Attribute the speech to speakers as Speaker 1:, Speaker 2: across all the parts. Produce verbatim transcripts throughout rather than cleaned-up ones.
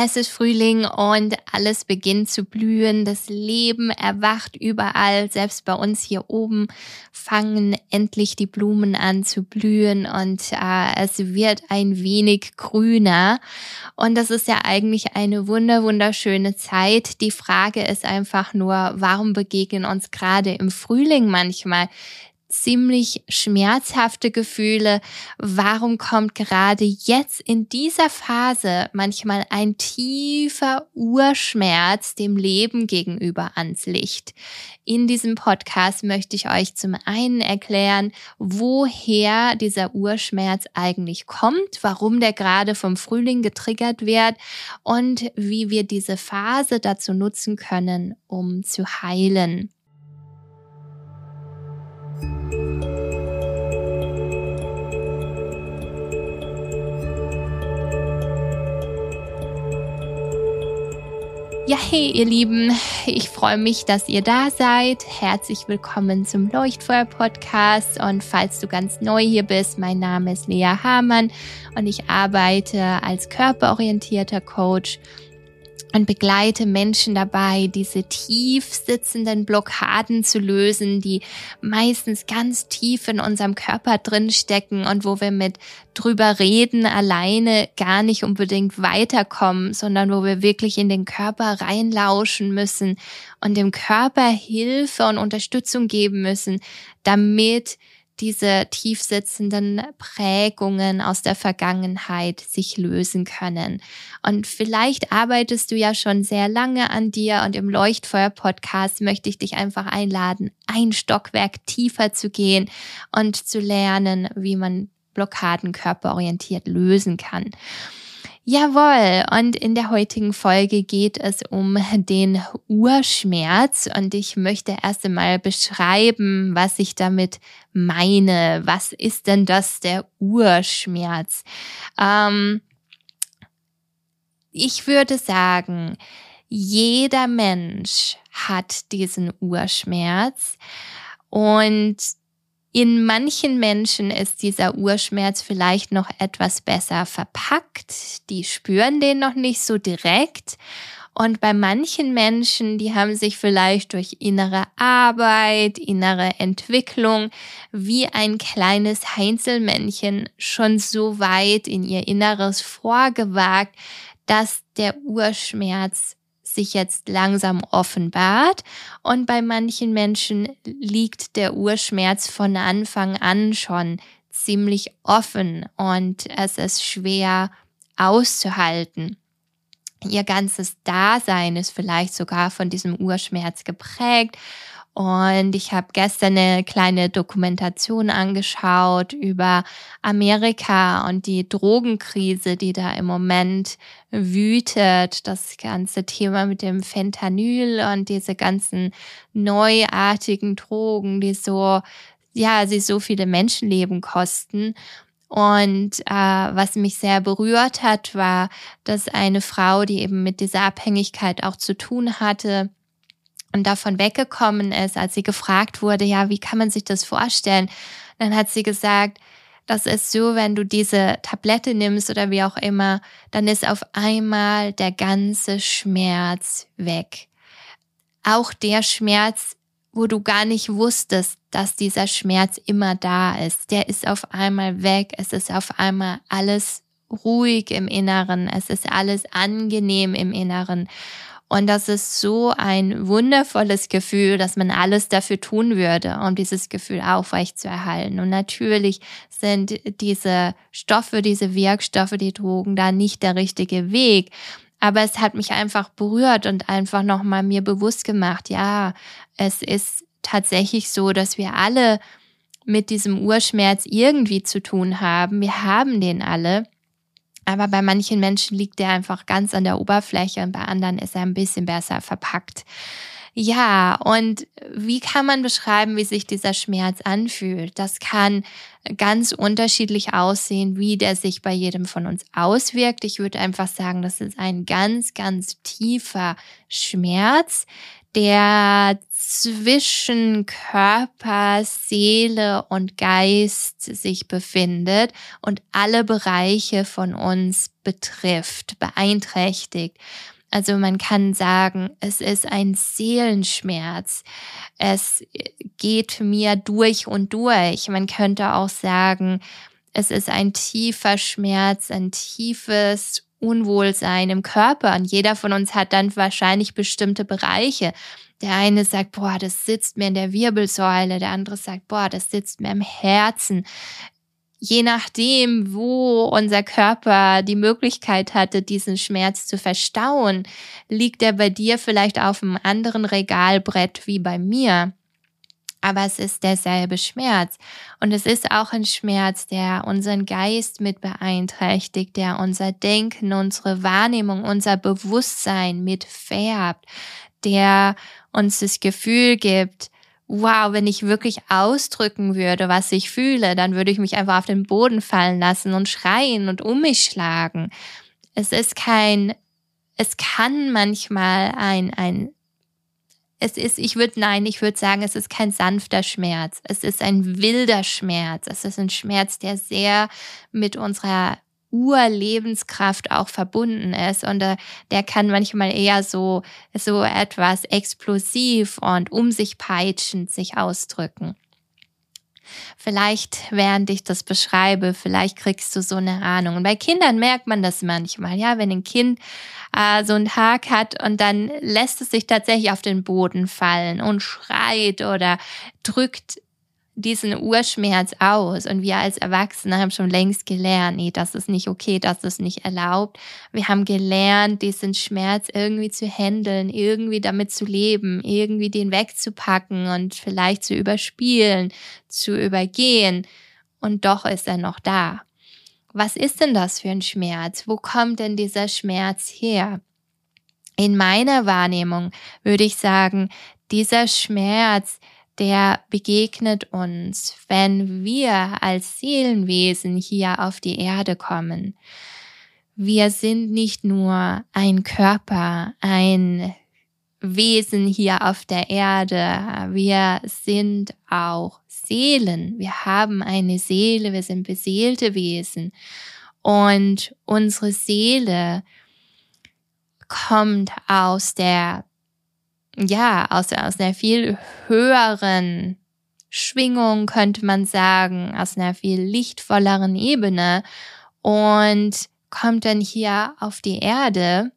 Speaker 1: Es ist Frühling und alles beginnt zu blühen. Das Leben erwacht überall. Selbst bei uns hier oben fangen endlich die Blumen an zu blühen und äh, es wird ein wenig grüner. Und das ist ja eigentlich eine wunder wunderschöne Zeit. Die Frage ist einfach nur, warum begegnen uns gerade im Frühling manchmal ziemlich schmerzhafte Gefühle? Warum kommt gerade jetzt in dieser Phase manchmal ein tiefer Urschmerz dem Leben gegenüber ans Licht? In diesem Podcast möchte ich euch zum einen erklären, woher dieser Urschmerz eigentlich kommt, warum der gerade vom Frühling getriggert wird und wie wir diese Phase dazu nutzen können, um zu heilen. Ja, hey ihr Lieben, ich freue mich, dass ihr da seid. Herzlich willkommen zum Leuchtfeuer-Podcast und falls du ganz neu hier bist, mein Name ist Lea Hamann und ich arbeite als körperorientierter Coach und begleite Menschen dabei, diese tief sitzenden Blockaden zu lösen, die meistens ganz tief in unserem Körper drin stecken und wo wir mit drüber reden alleine gar nicht unbedingt weiterkommen, sondern wo wir wirklich in den Körper reinlauschen müssen und dem Körper Hilfe und Unterstützung geben müssen, damit diese tief sitzenden Prägungen aus der Vergangenheit sich lösen können. Und vielleicht arbeitest du ja schon sehr lange an dir und im Leuchtfeuer-Podcast möchte ich dich einfach einladen, ein Stockwerk tiefer zu gehen und zu lernen, wie man Blockaden körperorientiert lösen kann. Jawohl, und in der heutigen Folge geht es um den Urschmerz und ich möchte erst einmal beschreiben, was ich damit meine. Was ist denn das, der Urschmerz? Ähm, ich würde sagen, jeder Mensch hat diesen Urschmerz und in manchen Menschen ist dieser Urschmerz vielleicht noch etwas besser verpackt. Die spüren den noch nicht so direkt. Und bei manchen Menschen, die haben sich vielleicht durch innere Arbeit, innere Entwicklung wie ein kleines Heinzelmännchen schon so weit in ihr Inneres vorgewagt, dass der Urschmerz sich jetzt langsam offenbart und bei manchen Menschen liegt der Urschmerz von Anfang an schon ziemlich offen und es ist schwer auszuhalten. Ihr ganzes Dasein ist vielleicht sogar von diesem Urschmerz geprägt. Und ich habe gestern eine kleine Dokumentation angeschaut über Amerika und die Drogenkrise, die da im Moment wütet. Das ganze Thema mit dem Fentanyl und diese ganzen neuartigen Drogen, die so, ja, sie so viele Menschenleben kosten. Und äh, was mich sehr berührt hat, war, dass eine Frau, die eben mit dieser Abhängigkeit auch zu tun hatte, und davon weggekommen ist, als sie gefragt wurde, ja, wie kann man sich das vorstellen? Dann hat sie gesagt, das ist so, wenn du diese Tablette nimmst oder wie auch immer, dann ist auf einmal der ganze Schmerz weg. Auch der Schmerz, wo du gar nicht wusstest, dass dieser Schmerz immer da ist, der ist auf einmal weg. Es ist auf einmal alles ruhig im Inneren. Es ist alles angenehm im Inneren. Und das ist so ein wundervolles Gefühl, dass man alles dafür tun würde, um dieses Gefühl aufrechtzuerhalten. Und natürlich sind diese Stoffe, diese Wirkstoffe, die Drogen da nicht der richtige Weg. Aber es hat mich einfach berührt und einfach nochmal mir bewusst gemacht, ja, es ist tatsächlich so, dass wir alle mit diesem Urschmerz irgendwie zu tun haben. Wir haben den alle. Aber bei manchen Menschen liegt der einfach ganz an der Oberfläche und bei anderen ist er ein bisschen besser verpackt. Ja, und wie kann man beschreiben, wie sich dieser Schmerz anfühlt? Das kann ganz unterschiedlich aussehen, wie der sich bei jedem von uns auswirkt. Ich würde einfach sagen, das ist ein ganz, ganz tiefer Schmerz, der zwischen Körper, Seele und Geist sich befindet und alle Bereiche von uns betrifft, beeinträchtigt. Also man kann sagen, es ist ein Seelenschmerz. Es geht mir durch und durch. Man könnte auch sagen, es ist ein tiefer Schmerz, ein tiefes Unwohlsein im Körper. Und jeder von uns hat dann wahrscheinlich bestimmte Bereiche. Der eine sagt, boah, das sitzt mir in der Wirbelsäule. Der andere sagt, boah, das sitzt mir im Herzen. Je nachdem, wo unser Körper die Möglichkeit hatte, diesen Schmerz zu verstauen, liegt er bei dir vielleicht auf einem anderen Regalbrett wie bei mir. Aber es ist derselbe Schmerz. Und es ist auch ein Schmerz, der unseren Geist mit beeinträchtigt, der unser Denken, unsere Wahrnehmung, unser Bewusstsein mit färbt, der uns das Gefühl gibt, wow, wenn ich wirklich ausdrücken würde, was ich fühle, dann würde ich mich einfach auf den Boden fallen lassen und schreien und um mich schlagen. Es ist kein, es kann manchmal ein, ein, es ist, ich würde, nein, ich würde sagen, es ist kein sanfter Schmerz. Es ist ein wilder Schmerz. Es ist ein Schmerz, der sehr mit unserer Urlebenskraft auch verbunden ist und äh, der kann manchmal eher so, so etwas explosiv und um sich peitschend sich ausdrücken. Vielleicht, während ich das beschreibe, vielleicht kriegst du so eine Ahnung. Und bei Kindern merkt man das manchmal, ja, wenn ein Kind äh, so einen Tag hat und dann lässt es sich tatsächlich auf den Boden fallen und schreit oder drückt diesen Urschmerz aus. Und wir als Erwachsene haben schon längst gelernt, nee, das ist nicht okay, das ist nicht erlaubt. Wir haben gelernt, diesen Schmerz irgendwie zu handeln, irgendwie damit zu leben, irgendwie den wegzupacken und vielleicht zu überspielen, zu übergehen. Und doch ist er noch da. Was ist denn das für ein Schmerz? Wo kommt denn dieser Schmerz her? In meiner Wahrnehmung würde ich sagen, dieser Schmerz, der begegnet uns, wenn wir als Seelenwesen hier auf die Erde kommen. Wir sind nicht nur ein Körper, ein Wesen hier auf der Erde. Wir sind auch Seelen. Wir haben eine Seele, wir sind beseelte Wesen. Und unsere Seele kommt aus der ja, aus, aus einer viel höheren Schwingung, könnte man sagen, aus einer viel lichtvolleren Ebene und kommt dann hier auf die Erde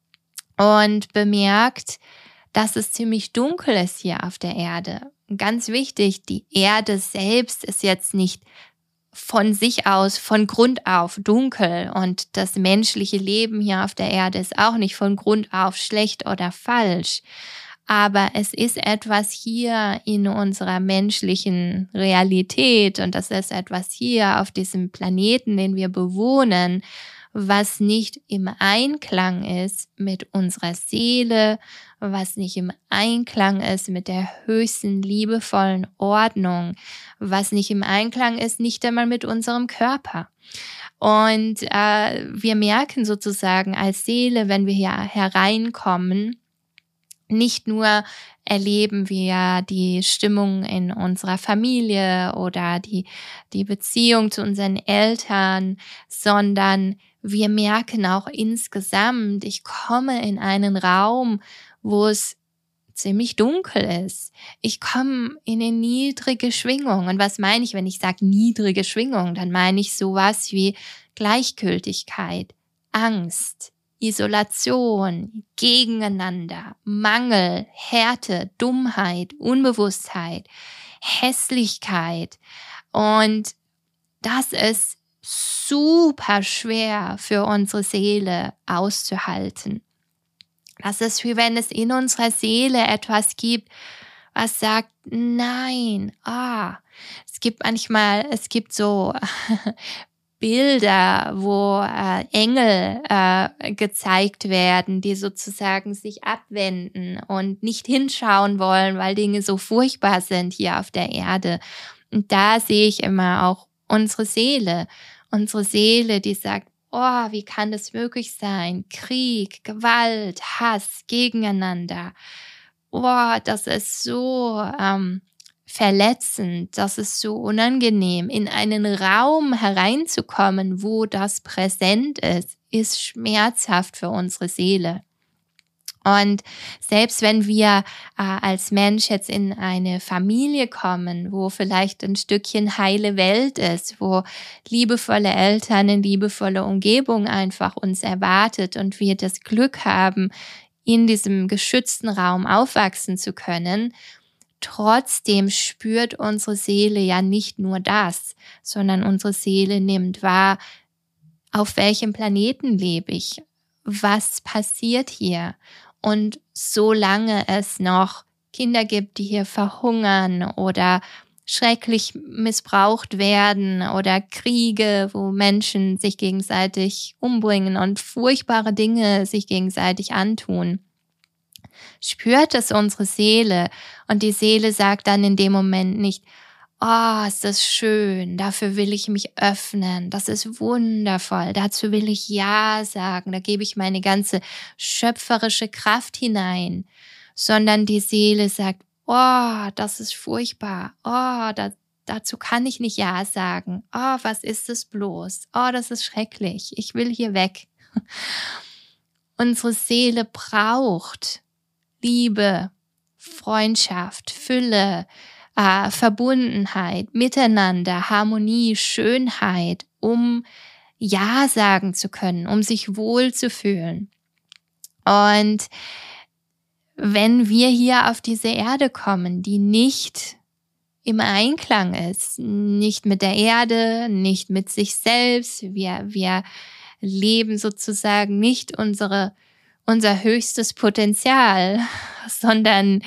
Speaker 1: und bemerkt, dass es ziemlich dunkel ist hier auf der Erde. Ganz wichtig, die Erde selbst ist jetzt nicht von sich aus, von Grund auf dunkel und das menschliche Leben hier auf der Erde ist auch nicht von Grund auf schlecht oder falsch. Aber es ist etwas hier in unserer menschlichen Realität und das ist etwas hier auf diesem Planeten, den wir bewohnen, was nicht im Einklang ist mit unserer Seele, was nicht im Einklang ist mit der höchsten liebevollen Ordnung, was nicht im Einklang ist, nicht einmal mit unserem Körper. Und äh, wir merken sozusagen als Seele, wenn wir hier hereinkommen, nicht nur erleben wir die Stimmung in unserer Familie oder die, die Beziehung zu unseren Eltern, sondern wir merken auch insgesamt, ich komme in einen Raum, wo es ziemlich dunkel ist. Ich komme in eine niedrige Schwingung. Und was meine ich, wenn ich sage niedrige Schwingung? Dann meine ich sowas wie Gleichgültigkeit, Angst, Isolation, Gegeneinander, Mangel, Härte, Dummheit, Unbewusstheit, Hässlichkeit. Und das ist super schwer für unsere Seele auszuhalten. Das ist wie wenn es in unserer Seele etwas gibt, was sagt, nein, ah. Es gibt manchmal, es gibt so Bilder, wo äh, Engel äh, gezeigt werden, die sozusagen sich abwenden und nicht hinschauen wollen, weil Dinge so furchtbar sind hier auf der Erde. Und da sehe ich immer auch unsere Seele, unsere Seele, die sagt, oh, wie kann das möglich sein? Krieg, Gewalt, Hass, Gegeneinander, oh, das ist so ähm, verletzend, das ist so unangenehm. In einen Raum hereinzukommen, wo das präsent ist, ist schmerzhaft für unsere Seele. Und selbst wenn wir äh, als Mensch jetzt in eine Familie kommen, wo vielleicht ein Stückchen heile Welt ist, wo liebevolle Eltern, eine liebevolle Umgebung einfach uns erwartet und wir das Glück haben, in diesem geschützten Raum aufwachsen zu können, trotzdem spürt unsere Seele ja nicht nur das, sondern unsere Seele nimmt wahr, auf welchem Planeten lebe ich, was passiert hier. Und solange es noch Kinder gibt, die hier verhungern oder schrecklich missbraucht werden oder Kriege, wo Menschen sich gegenseitig umbringen und furchtbare Dinge sich gegenseitig antun, spürt es unsere Seele. Und die Seele sagt dann in dem Moment nicht, oh, ist das schön, dafür will ich mich öffnen, das ist wundervoll, dazu will ich Ja sagen, da gebe ich meine ganze schöpferische Kraft hinein, sondern die Seele sagt, oh, das ist furchtbar, oh, da, dazu kann ich nicht Ja sagen, oh, was ist es bloß, oh, das ist schrecklich, ich will hier weg. Unsere Seele braucht Liebe, Freundschaft, Fülle, Äh, Verbundenheit, Miteinander, Harmonie, Schönheit, um Ja sagen zu können, um sich wohl zu fühlen. Und wenn wir hier auf diese Erde kommen, die nicht im Einklang ist, nicht mit der Erde, nicht mit sich selbst, wir, wir leben sozusagen nicht unsere, unser höchstes Potenzial, sondern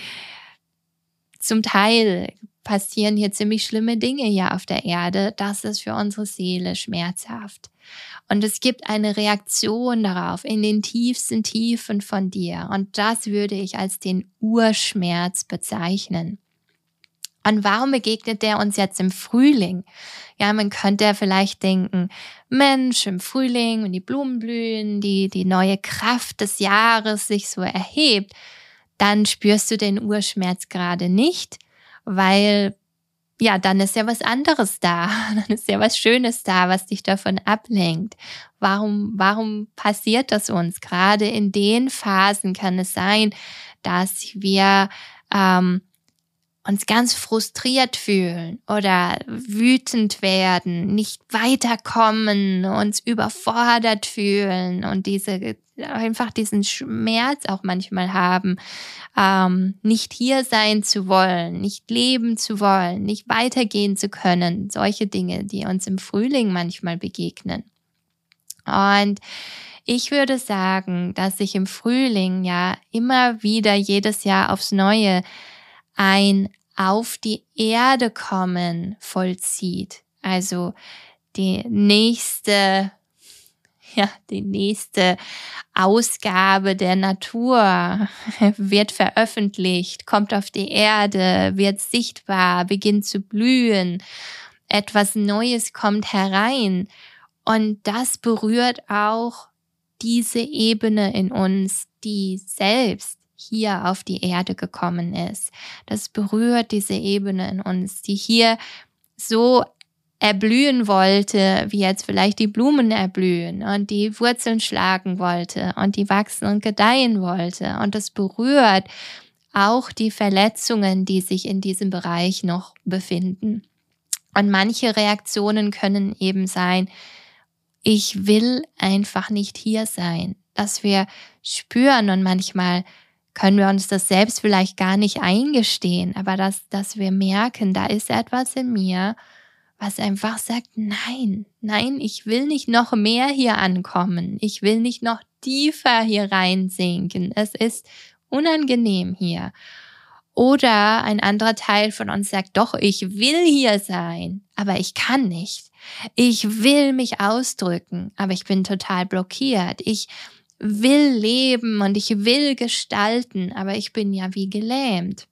Speaker 1: zum Teil passieren hier ziemlich schlimme Dinge hier auf der Erde. Das ist für unsere Seele schmerzhaft. Und es gibt eine Reaktion darauf in den tiefsten Tiefen von dir. Und das würde ich als den Urschmerz bezeichnen. Und warum begegnet der uns jetzt im Frühling? Ja, man könnte ja vielleicht denken, Mensch, im Frühling, wenn die Blumen blühen, die, die neue Kraft des Jahres sich so erhebt, dann spürst du den Urschmerz gerade nicht, weil ja, dann ist ja was anderes da, dann ist ja was Schönes da, was dich davon ablenkt. Warum, warum passiert das uns? Gerade in den Phasen kann es sein, dass wir ähm, uns ganz frustriert fühlen oder wütend werden, nicht weiterkommen, uns überfordert fühlen und diese einfach diesen Schmerz auch manchmal haben, ähm, nicht hier sein zu wollen, nicht leben zu wollen, nicht weitergehen zu können. Solche Dinge, die uns im Frühling manchmal begegnen. Und ich würde sagen, dass sich im Frühling ja immer wieder jedes Jahr aufs Neue ein auf die Erde kommen vollzieht. Also die nächste, ja, die nächste Ausgabe der Natur wird veröffentlicht, kommt auf die Erde, wird sichtbar, beginnt zu blühen. Etwas Neues kommt herein. Und das berührt auch diese Ebene in uns, die selbst hier auf die Erde gekommen ist. Das berührt diese Ebene in uns, die hier so erblühen wollte, wie jetzt vielleicht die Blumen erblühen und die Wurzeln schlagen wollte und die wachsen und gedeihen wollte. Und das berührt auch die Verletzungen, die sich in diesem Bereich noch befinden. Und manche Reaktionen können eben sein, ich will einfach nicht hier sein, dass wir spüren und manchmal können wir uns das selbst vielleicht gar nicht eingestehen, aber dass, dass wir merken, da ist etwas in mir, was einfach sagt, nein, nein, ich will nicht noch mehr hier ankommen, ich will nicht noch tiefer hier reinsinken, es ist unangenehm hier. Oder ein anderer Teil von uns sagt, doch, ich will hier sein, aber ich kann nicht. Ich will mich ausdrücken, aber ich bin total blockiert. Ich will leben und ich will gestalten, aber ich bin ja wie gelähmt.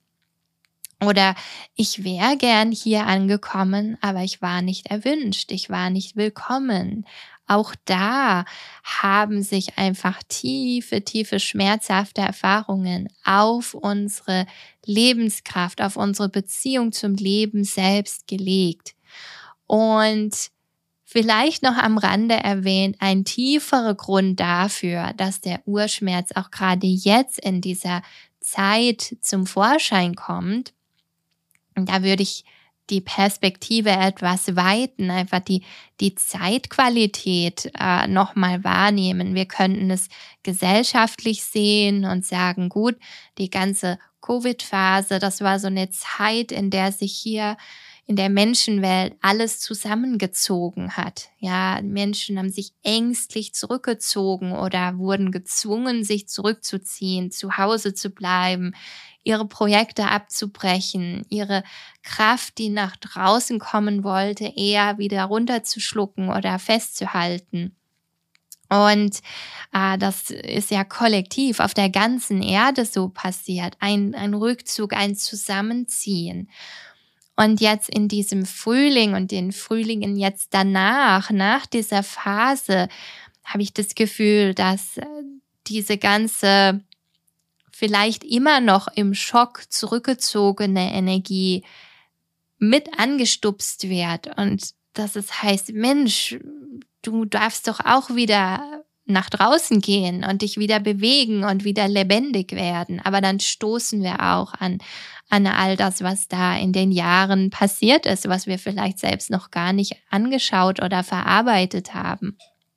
Speaker 1: Oder ich wäre gern hier angekommen, aber ich war nicht erwünscht, ich war nicht willkommen. auch da haben sich einfach tiefe, tiefe, schmerzhafte Erfahrungen auf unsere Lebenskraft, auf unsere Beziehung zum Leben selbst gelegt. Und vielleicht noch am Rande erwähnt, ein tieferer Grund dafür, dass der Urschmerz auch gerade jetzt in dieser Zeit zum Vorschein kommt. Und da würde ich die Perspektive etwas weiten, einfach die, die Zeitqualität äh, nochmal wahrnehmen. Wir könnten es gesellschaftlich sehen und sagen, gut, die ganze Covid-Phase, das war so eine Zeit, in der sich hier in der Menschenwelt alles zusammengezogen hat. Ja, Menschen haben sich ängstlich zurückgezogen oder wurden gezwungen, sich zurückzuziehen, zu Hause zu bleiben, ihre Projekte abzubrechen, ihre Kraft, die nach draußen kommen wollte, eher wieder runterzuschlucken oder festzuhalten. Und äh, das ist ja kollektiv auf der ganzen Erde so passiert. Ein, ein Rückzug, ein Zusammenziehen. Und jetzt in diesem Frühling und den Frühlingen jetzt danach, nach dieser Phase, habe ich das Gefühl, dass diese ganze vielleicht immer noch im Schock zurückgezogene Energie mit angestupst wird und dass es heißt, Mensch, du darfst doch auch wieder nach draußen gehen und dich wieder bewegen und wieder lebendig werden. Aber dann stoßen wir auch an, an all das, was da in den Jahren passiert ist, was wir vielleicht selbst noch gar nicht angeschaut oder verarbeitet haben.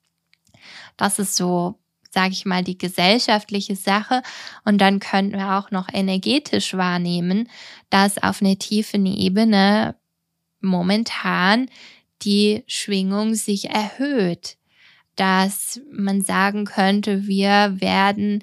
Speaker 1: Das ist so, sage ich mal, die gesellschaftliche Sache. Und dann können wir auch noch energetisch wahrnehmen, dass auf einer tiefen Ebene momentan die Schwingung sich erhöht. Dass man sagen könnte, wir werden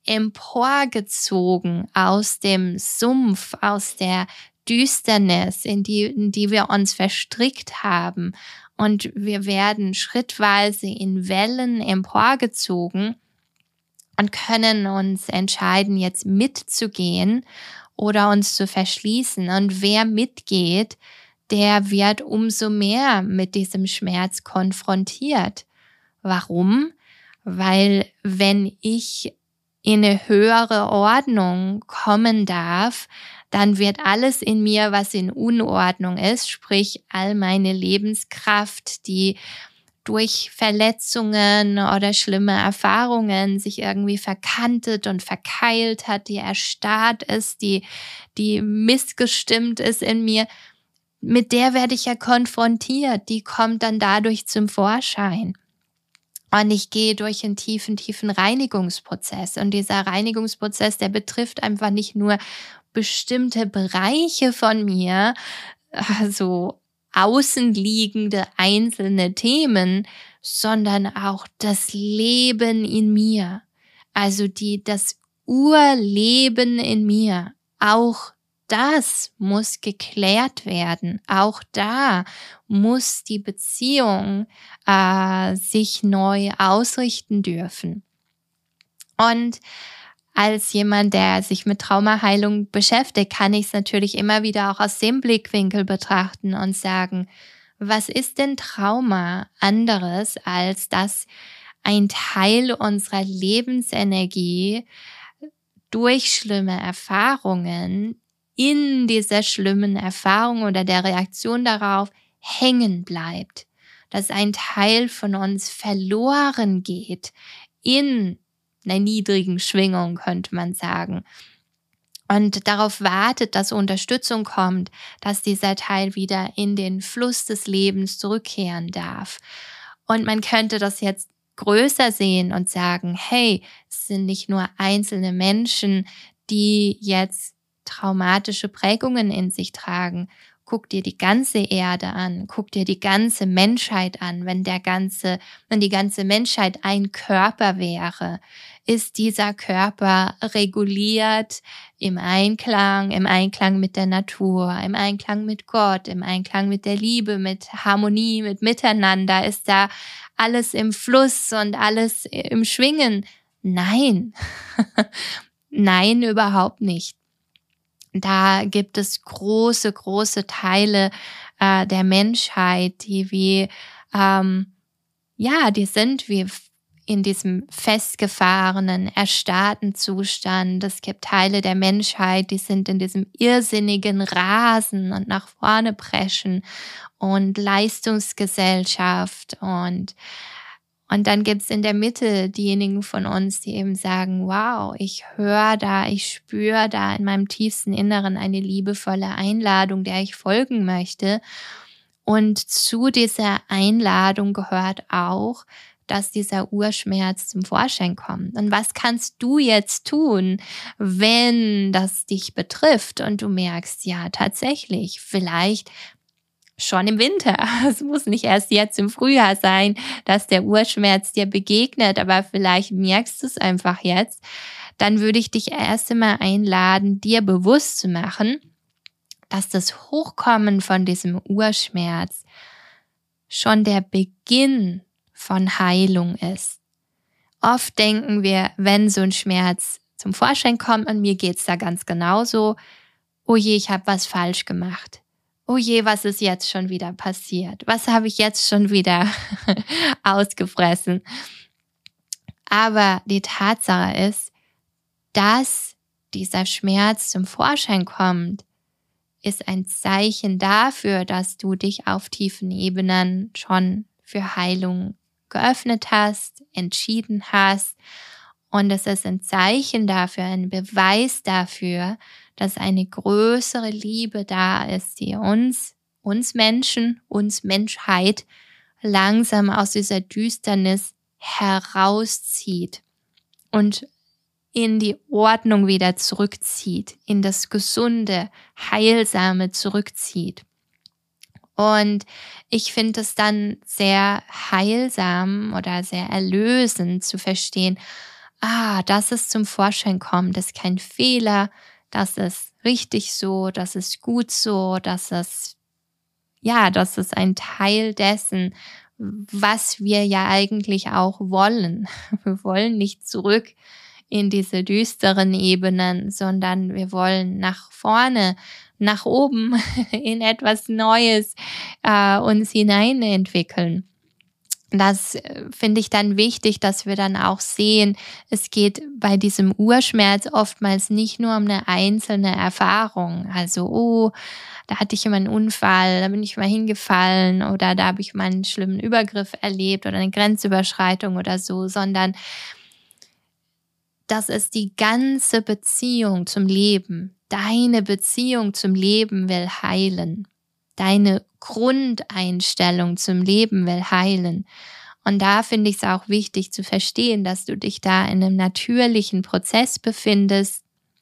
Speaker 1: emporgezogen aus dem Sumpf, aus der Düsternis, in die, in die wir uns verstrickt haben. Und wir werden schrittweise in Wellen emporgezogen und können uns entscheiden, jetzt mitzugehen oder uns zu verschließen. Und wer mitgeht, der wird umso mehr mit diesem Schmerz konfrontiert. Warum? Weil wenn ich in eine höhere Ordnung kommen darf, dann wird alles in mir, was in Unordnung ist, sprich all meine Lebenskraft, die durch Verletzungen oder schlimme Erfahrungen sich irgendwie verkantet und verkeilt hat, die erstarrt ist, die, die missgestimmt ist in mir, mit der werde ich ja konfrontiert, die kommt dann dadurch zum Vorschein. Und ich gehe durch einen tiefen, tiefen Reinigungsprozess. Und dieser Reinigungsprozess, der betrifft einfach nicht nur bestimmte Bereiche von mir, also außenliegende einzelne Themen, sondern auch das Leben in mir. Also die, das Urleben in mir. Auch das muss geklärt werden. Auch da muss die Beziehung äh, sich neu ausrichten dürfen. Und als jemand, der sich mit Traumaheilung beschäftigt, kann ich es natürlich immer wieder auch aus dem Blickwinkel betrachten und sagen, was ist denn Trauma anderes, als dass ein Teil unserer Lebensenergie durch schlimme Erfahrungen in dieser schlimmen Erfahrung oder der Reaktion darauf hängen bleibt, dass ein Teil von uns verloren geht in einer niedrigen Schwingung, könnte man sagen, und darauf wartet, dass Unterstützung kommt, dass dieser Teil wieder in den Fluss des Lebens zurückkehren darf. Und man könnte das jetzt größer sehen und sagen, hey, es sind nicht nur einzelne Menschen, die jetzt traumatische Prägungen in sich tragen. Guck dir die ganze Erde an, guck dir die ganze Menschheit an. Wenn der ganze, wenn die ganze Menschheit ein Körper wäre, ist dieser Körper reguliert im Einklang, im Einklang mit der Natur, im Einklang mit Gott, im Einklang mit der Liebe, mit Harmonie, mit Miteinander. Ist da alles im Fluss und alles im Schwingen? Nein, nein, überhaupt nicht. Da gibt es große, große Teile äh, der Menschheit, die wie ähm, ja, die sind wie in diesem festgefahrenen, erstarrten Zustand. Es gibt Teile der Menschheit, die sind in diesem irrsinnigen Rasen und nach vorne preschen und Leistungsgesellschaft und Und dann gibt's in der Mitte diejenigen von uns, die eben sagen, wow, ich höre da, ich spüre da in meinem tiefsten Inneren eine liebevolle Einladung, der ich folgen möchte. Und zu dieser Einladung gehört auch, dass dieser Urschmerz zum Vorschein kommt. Und was kannst du jetzt tun, wenn das dich betrifft und du merkst, ja, tatsächlich, vielleicht schon im Winter. Es muss nicht erst jetzt im Frühjahr sein, dass der Urschmerz dir begegnet, aber vielleicht merkst du es einfach jetzt. Dann würde ich dich erst einmal einladen, dir bewusst zu machen, dass das Hochkommen von diesem Urschmerz schon der Beginn von Heilung ist. Oft denken wir, wenn so ein Schmerz zum Vorschein kommt, und mir geht's da ganz genauso, oh je, ich habe was falsch gemacht. Oh je, was ist jetzt schon wieder passiert? Was habe ich jetzt schon wieder ausgefressen? Aber die Tatsache ist, dass dieser Schmerz zum Vorschein kommt, ist ein Zeichen dafür, dass du dich auf tiefen Ebenen schon für Heilung geöffnet hast, entschieden hast. Und es ist ein Zeichen dafür, ein Beweis dafür, dass eine größere Liebe da ist, die uns, uns Menschen, uns Menschheit langsam aus dieser Düsternis herauszieht und in die Ordnung wieder zurückzieht, in das Gesunde, Heilsame zurückzieht. Und ich finde es dann sehr heilsam oder sehr erlösend zu verstehen, ah, dass es zum Vorschein kommt, ist kein Fehler, das ist richtig so, das ist gut so, das ist, ja, das ist ein Teil dessen, was wir ja eigentlich auch wollen. Wir wollen nicht zurück in diese düsteren Ebenen, sondern wir wollen nach vorne, nach oben in etwas Neues äh, uns hinein entwickeln. Das finde ich dann wichtig, dass wir dann auch sehen, es geht bei diesem Urschmerz oftmals nicht nur um eine einzelne Erfahrung. Also, oh, da hatte ich immer einen Unfall, da bin ich mal hingefallen oder da habe ich mal einen schlimmen Übergriff erlebt oder eine Grenzüberschreitung oder so, sondern das ist die ganze Beziehung zum Leben. Deine Beziehung zum Leben will heilen. Deine Grundeinstellung zum Leben will heilen. Und da finde ich es auch wichtig zu verstehen, dass du dich da in einem natürlichen Prozess befindest,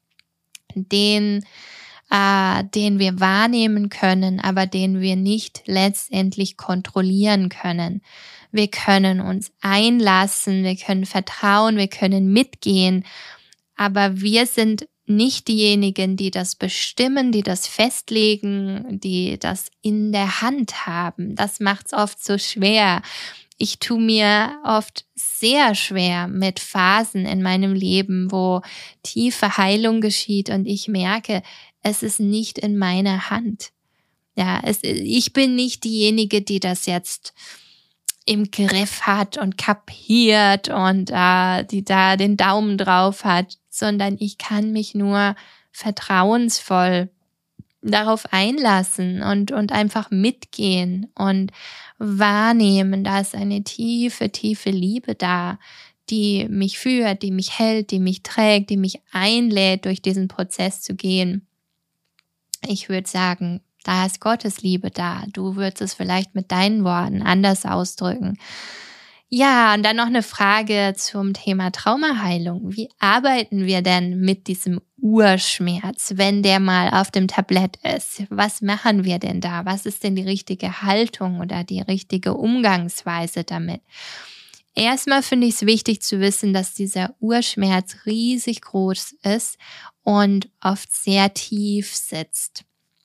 Speaker 1: den, äh, den wir wahrnehmen können, aber den wir nicht letztendlich kontrollieren können. Wir können uns einlassen, wir können vertrauen, wir können mitgehen, aber wir sind nicht diejenigen, die das bestimmen, die das festlegen, die das in der Hand haben. Das macht es oft so schwer. Ich tue mir oft sehr schwer mit Phasen in meinem Leben, wo tiefe Heilung geschieht und ich merke, es ist nicht in meiner Hand. Ja, es, ich bin nicht diejenige, die das jetzt im Griff hat und kapiert und äh, die da den Daumen drauf hat, sondern ich kann mich nur vertrauensvoll darauf einlassen und, und einfach mitgehen und wahrnehmen, da ist eine tiefe, tiefe Liebe da, die mich führt, die mich hält, die mich trägt, die mich einlädt, durch diesen Prozess zu gehen. Ich würde sagen, da ist Gottes Liebe da. Du würdest es vielleicht mit deinen Worten anders ausdrücken. Ja, und dann noch eine Frage zum Thema Traumaheilung. Wie arbeiten wir denn mit diesem Urschmerz, wenn der mal auf dem Tablett ist? Was machen wir denn da? Was ist denn die richtige Haltung oder die richtige Umgangsweise damit? Erstmal finde ich es wichtig zu wissen, dass dieser Urschmerz riesig groß ist und oft sehr tief sitzt.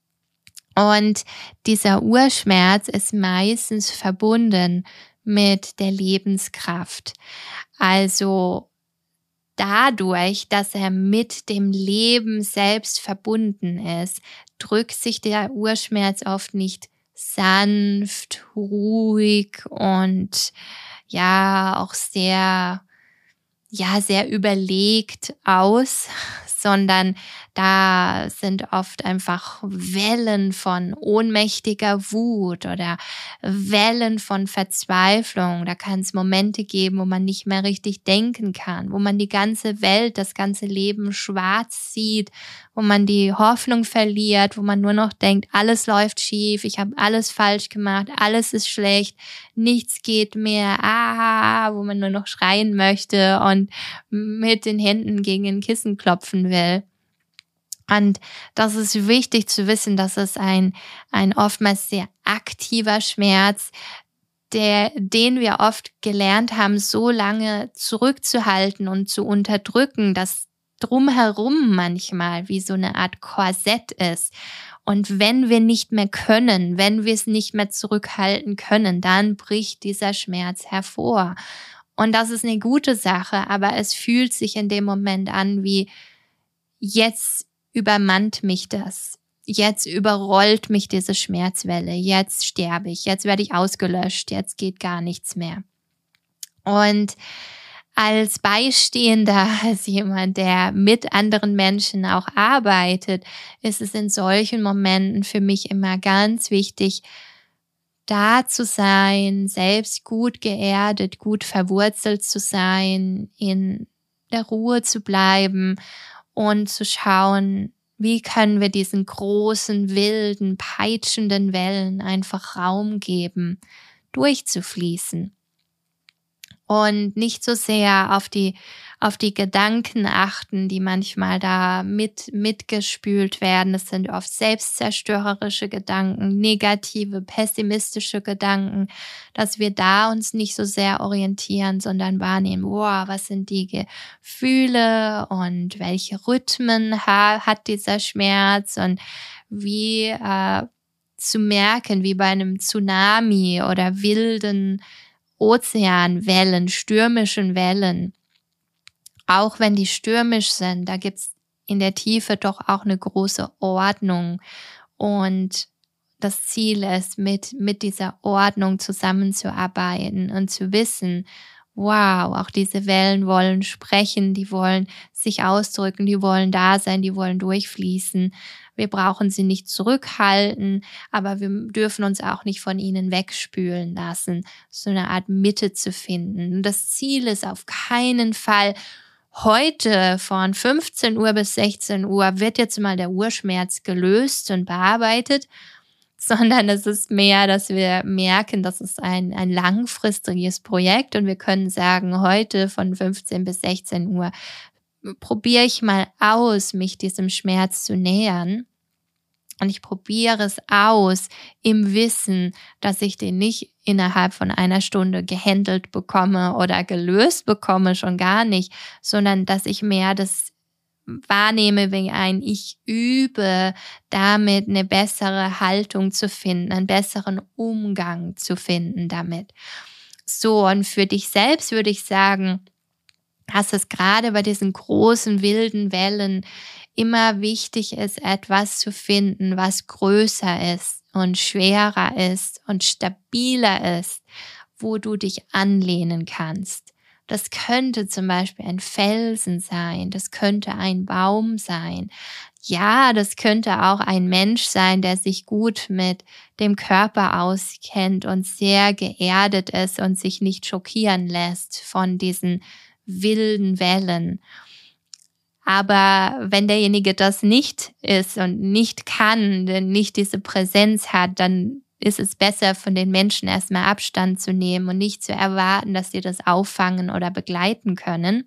Speaker 1: Und dieser Urschmerz ist meistens verbunden mit der Lebenskraft. Also dadurch, dass er mit dem Leben selbst verbunden ist, drückt sich der Urschmerz oft nicht sanft, ruhig und ja auch sehr, ja, sehr überlegt aus, sondern da sind oft einfach Wellen von ohnmächtiger Wut oder Wellen von Verzweiflung. Da kann es Momente geben, wo man nicht mehr richtig denken kann, wo man die ganze Welt, das ganze Leben schwarz sieht, wo man die Hoffnung verliert, wo man nur noch denkt, alles läuft schief, ich habe alles falsch gemacht, alles ist schlecht, nichts geht mehr, ah, wo man nur noch schreien möchte und mit den Händen gegen den Kissen klopfen will. Und das ist wichtig zu wissen, dass es ein, ein oftmals sehr aktiver Schmerz, der, den wir oft gelernt haben, so lange zurückzuhalten und zu unterdrücken, dass drumherum manchmal wie so eine Art Korsett ist. Und wenn wir nicht mehr können, wenn wir es nicht mehr zurückhalten können, dann bricht dieser Schmerz hervor. Und das ist eine gute Sache, aber es fühlt sich in dem Moment an wie, jetzt übermannt mich das. Jetzt überrollt mich diese Schmerzwelle. Jetzt sterbe ich. Jetzt werde ich ausgelöscht. Jetzt geht gar nichts mehr. Und als Beistehender, als jemand, der mit anderen Menschen auch arbeitet, ist es in solchen Momenten für mich immer ganz wichtig, da zu sein, selbst gut geerdet, gut verwurzelt zu sein, in der Ruhe zu bleiben und zu schauen, wie können wir diesen großen, wilden, peitschenden Wellen einfach Raum geben, durchzufließen. Und nicht so sehr auf die, auf die Gedanken achten, die manchmal da mit, mitgespült werden. Das sind oft selbstzerstörerische Gedanken, negative, pessimistische Gedanken, dass wir da uns nicht so sehr orientieren, sondern wahrnehmen, wow, was sind die Gefühle und welche Rhythmen ha, hat dieser Schmerz und wie äh, zu merken, wie bei einem Tsunami oder wilden Ozeanwellen, stürmischen Wellen, auch wenn die stürmisch sind, da gibt's in der Tiefe doch auch eine große Ordnung. Und das Ziel ist, mit, mit dieser Ordnung zusammenzuarbeiten und zu wissen, wow, auch diese Wellen wollen sprechen, die wollen sich ausdrücken, die wollen da sein, die wollen durchfließen. Wir brauchen sie nicht zurückhalten, aber wir dürfen uns auch nicht von ihnen wegspülen lassen, so eine Art Mitte zu finden. Und das Ziel ist auf keinen Fall, heute von fünfzehn Uhr bis sechzehn Uhr wird jetzt mal der Urschmerz gelöst und bearbeitet, sondern es ist mehr, dass wir merken, das ist ein, ein langfristiges Projekt und wir können sagen, heute von fünfzehn bis sechzehn Uhr probiere ich mal aus, mich diesem Schmerz zu nähern. Und ich probiere es aus im Wissen, dass ich den nicht innerhalb von einer Stunde gehandelt bekomme oder gelöst bekomme, schon gar nicht, sondern dass ich mehr das wahrnehme, wie ein ich übe, damit eine bessere Haltung zu finden, einen besseren Umgang zu finden damit. So, und für dich selbst würde ich sagen, dass es gerade bei diesen großen, wilden Wellen immer wichtig ist, etwas zu finden, was größer ist und schwerer ist und stabiler ist, wo du dich anlehnen kannst. Das könnte zum Beispiel ein Felsen sein, das könnte ein Baum sein. Ja, das könnte auch ein Mensch sein, der sich gut mit dem Körper auskennt und sehr geerdet ist und sich nicht schockieren lässt von diesen wilden Wellen. Aber wenn derjenige das nicht ist und nicht kann, nicht diese Präsenz hat, dann ist es besser, von den Menschen erstmal Abstand zu nehmen und nicht zu erwarten, dass sie das auffangen oder begleiten können.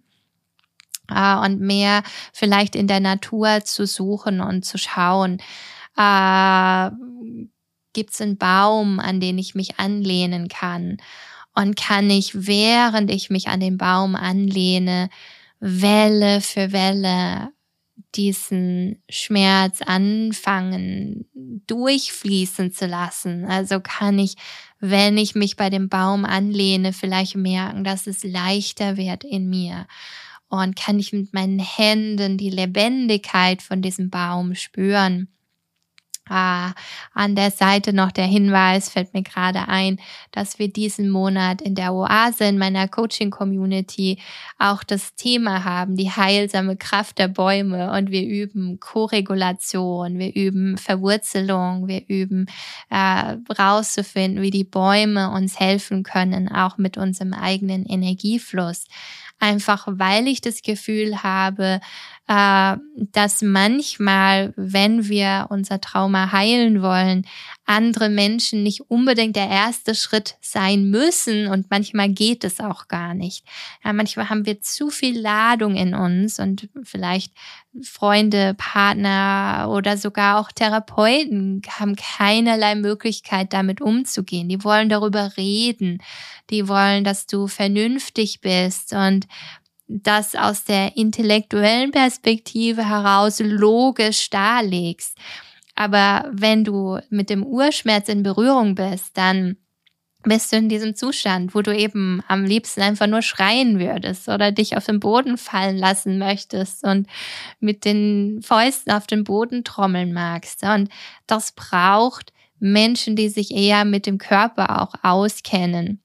Speaker 1: Und mehr vielleicht in der Natur zu suchen und zu schauen, äh, gibt es einen Baum, an den ich mich anlehnen kann? Und kann ich, während ich mich an den Baum anlehne, Welle für Welle diesen Schmerz anfangen, durchfließen zu lassen. Also kann ich, wenn ich mich bei dem Baum anlehne, vielleicht merken, dass es leichter wird in mir. Und kann ich mit meinen Händen die Lebendigkeit von diesem Baum spüren. Ah, an der Seite noch der Hinweis, fällt mir gerade ein, dass wir diesen Monat in der Oase, in meiner Coaching-Community, auch das Thema haben, die heilsame Kraft der Bäume, und wir üben Koregulation, wir üben Verwurzelung, wir üben äh, rauszufinden, wie die Bäume uns helfen können, auch mit unserem eigenen Energiefluss. Einfach weil ich das Gefühl habe, äh, dass manchmal, wenn wir unser Trauma heilen wollen, andere Menschen nicht unbedingt der erste Schritt sein müssen, und manchmal geht es auch gar nicht. Ja, manchmal haben wir zu viel Ladung in uns, und vielleicht Freunde, Partner oder sogar auch Therapeuten haben keinerlei Möglichkeit, damit umzugehen. Die wollen darüber reden, die wollen, dass du vernünftig bist und das aus der intellektuellen Perspektive heraus logisch darlegst. Aber wenn du mit dem Urschmerz in Berührung bist, dann bist du in diesem Zustand, wo du eben am liebsten einfach nur schreien würdest oder dich auf den Boden fallen lassen möchtest und mit den Fäusten auf den Boden trommeln magst. Und das braucht Menschen, die sich eher mit dem Körper auch auskennen.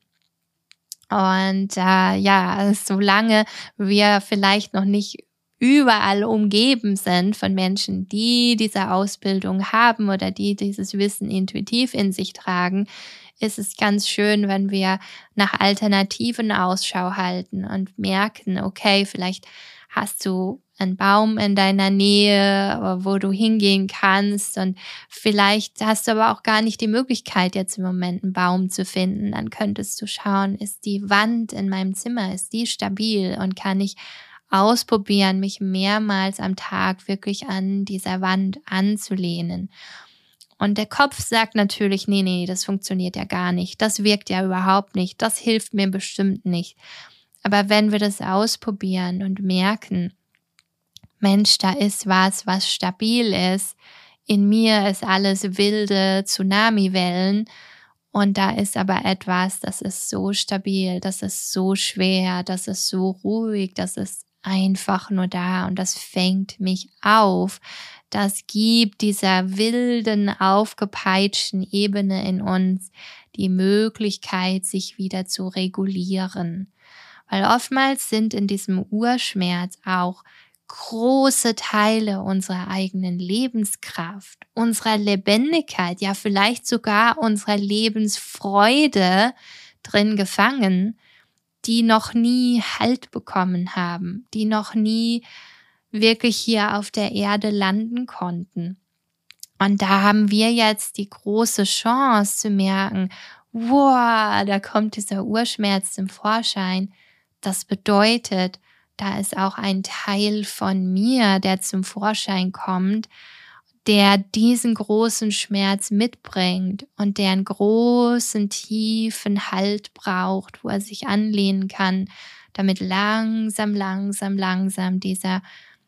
Speaker 1: Und äh, ja, solange wir vielleicht noch nicht überall umgeben sind von Menschen, die diese Ausbildung haben oder die dieses Wissen intuitiv in sich tragen, ist es ganz schön, wenn wir nach Alternativen Ausschau halten und merken, okay, vielleicht hast du einen Baum in deiner Nähe, wo du hingehen kannst, und vielleicht hast du aber auch gar nicht die Möglichkeit, jetzt im Moment einen Baum zu finden. Dann könntest du schauen, ist die Wand in meinem Zimmer, ist die stabil, und kann ich ausprobieren, mich mehrmals am Tag wirklich an dieser Wand anzulehnen. Und der Kopf sagt natürlich, nee, nee, das funktioniert ja gar nicht, das wirkt ja überhaupt nicht, das hilft mir bestimmt nicht. Aber wenn wir das ausprobieren und merken, Mensch, da ist was, was stabil ist, in mir ist alles wilde Tsunamiwellen, und da ist aber etwas, das ist so stabil, das ist so schwer, das ist so ruhig, das ist einfach nur da, und das fängt mich auf. Das gibt dieser wilden, aufgepeitschten Ebene in uns die Möglichkeit, sich wieder zu regulieren. Weil oftmals sind in diesem Urschmerz auch große Teile unserer eigenen Lebenskraft, unserer Lebendigkeit, ja vielleicht sogar unserer Lebensfreude drin gefangen, die noch nie Halt bekommen haben, die noch nie wirklich hier auf der Erde landen konnten. Und da haben wir jetzt die große Chance zu merken, wow, da kommt dieser Urschmerz zum Vorschein. Das bedeutet, da ist auch ein Teil von mir, der zum Vorschein kommt, der diesen großen Schmerz mitbringt und der einen großen, tiefen Halt braucht, wo er sich anlehnen kann, damit langsam, langsam, langsam dieser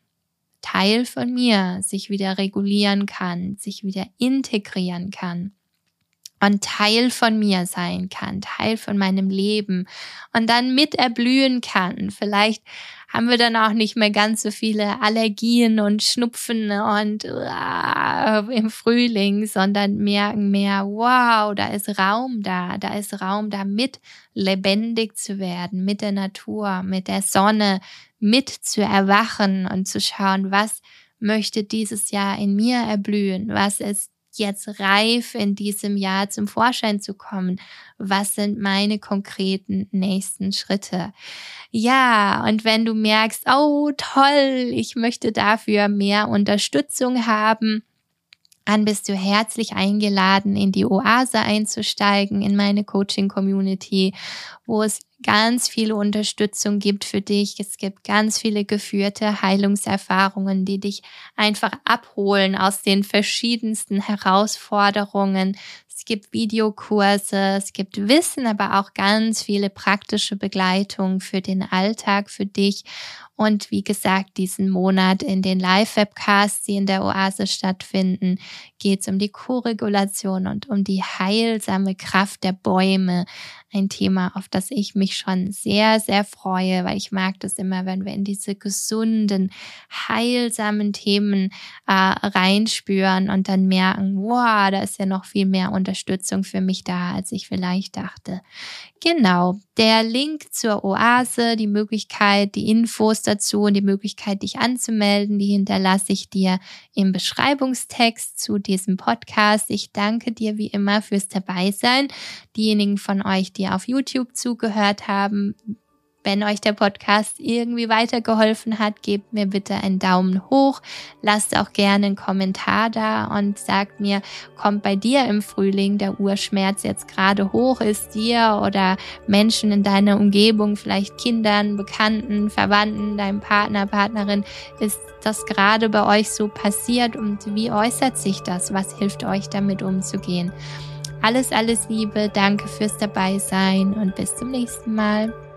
Speaker 1: Teil von mir sich wieder regulieren kann, sich wieder integrieren kann und Teil von mir sein kann, Teil von meinem Leben und dann mit erblühen kann. Vielleicht haben wir dann auch nicht mehr ganz so viele Allergien und Schnupfen und uh, im Frühling, sondern merken mehr, wow, da ist Raum da, da ist Raum da, mit lebendig zu werden, mit der Natur, mit der Sonne, mit zu erwachen und zu schauen, was möchte dieses Jahr in mir erblühen, was ist jetzt reif in diesem Jahr zum Vorschein zu kommen. Was sind meine konkreten nächsten Schritte? Ja, und wenn du merkst, oh toll, ich möchte dafür mehr Unterstützung haben, dann bist du herzlich eingeladen, in die Oase einzusteigen, in meine Coaching-Community, wo es ganz viele Unterstützung gibt für dich. Es gibt ganz viele geführte Heilungserfahrungen, die dich einfach abholen aus den verschiedensten Herausforderungen. Es gibt Videokurse, es gibt Wissen, aber auch ganz viele praktische Begleitung für den Alltag, für dich. Und wie gesagt, diesen Monat in den Live-Webcasts, die in der Oase stattfinden, geht es um die Koregulation und um die heilsame Kraft der Bäume. ein Thema, auf das ich mich schon sehr, sehr freue, weil ich mag das immer, wenn wir in diese gesunden, heilsamen Themen äh, reinspüren und dann merken, wow, da ist ja noch viel mehr Unterstützung für mich da, als ich vielleicht dachte. Genau, der Link zur Oase, die Möglichkeit, die Infos dazu und die Möglichkeit, dich anzumelden, die hinterlasse ich dir im Beschreibungstext zu diesem Podcast. Ich danke dir wie immer fürs Dabeisein. Diejenigen von euch, die auf YouTube zugehört haben, wenn euch der Podcast irgendwie weitergeholfen hat, gebt mir bitte einen Daumen hoch, lasst auch gerne einen Kommentar da und sagt mir, kommt bei dir im Frühling der Urschmerz jetzt gerade hoch, ist dir oder Menschen in deiner Umgebung, vielleicht Kindern, Bekannten, Verwandten, deinem Partner, Partnerin, ist das gerade bei euch so passiert und wie äußert sich das? Was hilft euch damit umzugehen? Alles, alles Liebe, danke fürs Dabeisein und bis zum nächsten Mal.